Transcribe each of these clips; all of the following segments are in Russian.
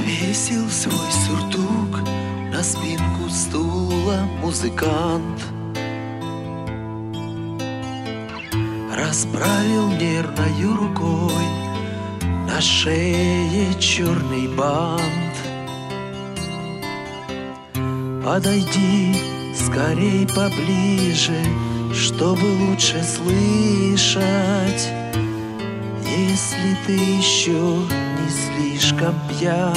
Повесил свой сюртук на спинку стула музыкант, расправил нервною рукой на шее черный бант. Подойди скорей поближе, чтобы лучше слышать, если ты еще не слишком пьян.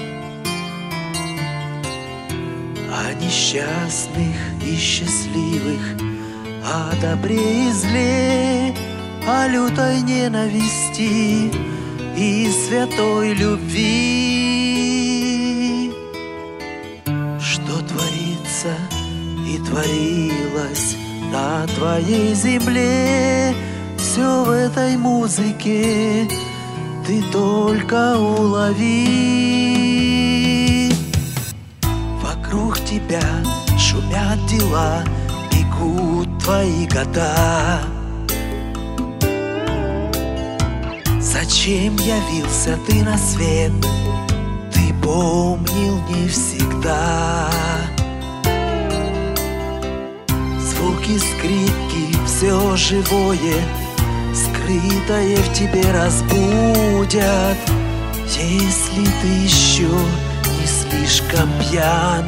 О несчастных и счастливых, о добре и зле, о лютой ненависти и святой любви. Что творится и творилось на твоей земле, все в этой музыке ты только улови. Вокруг тебя шумят дела, бегут твои года. Зачем явился ты на свет, ты помнил не всегда. Звуки скрипки, все живое, скрытое в тебе разбудят, если ты еще не слишком пьян.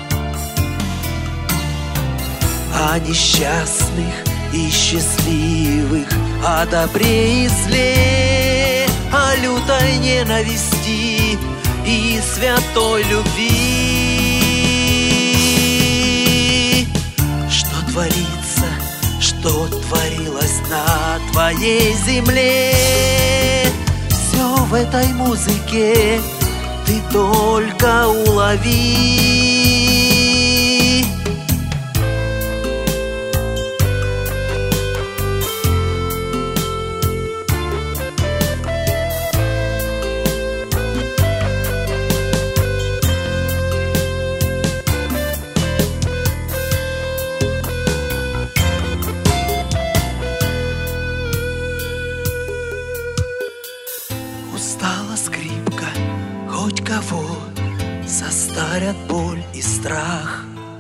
О несчастных и счастливых, о добре и зле, о лютой ненависти и святой любви. Что творится, что творилось на твоей земле, все в этой музыке ты только улови. Устала скрипка, хоть кого состарят боль и страх.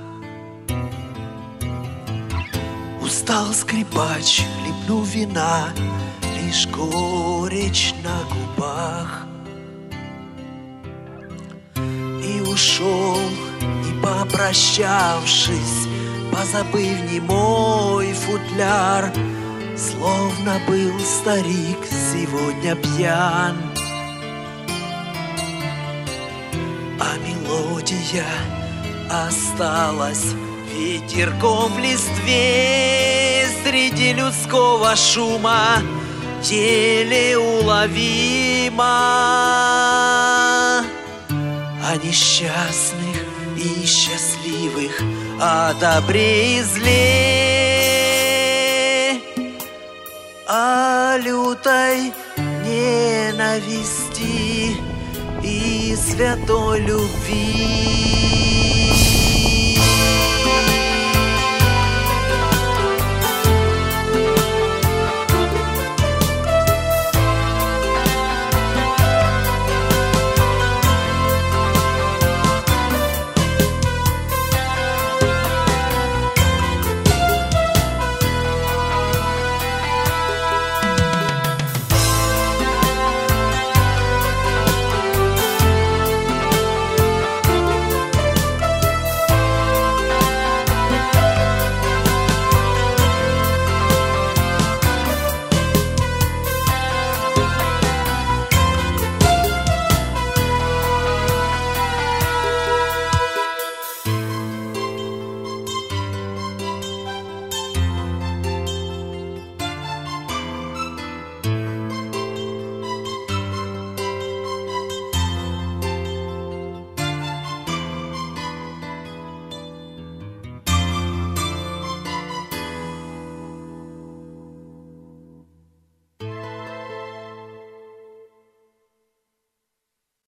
Устал скрипач, хлебнув вина, лишь горечь на губах. И ушел, не попрощавшись, позабыв немой футляр, словно был старик сегодня пьян. А мелодия осталась ветерком в листве, среди людского шума еле уловима. О несчастных и счастливых, о добре и зле, о лютой ненависти и святой любви.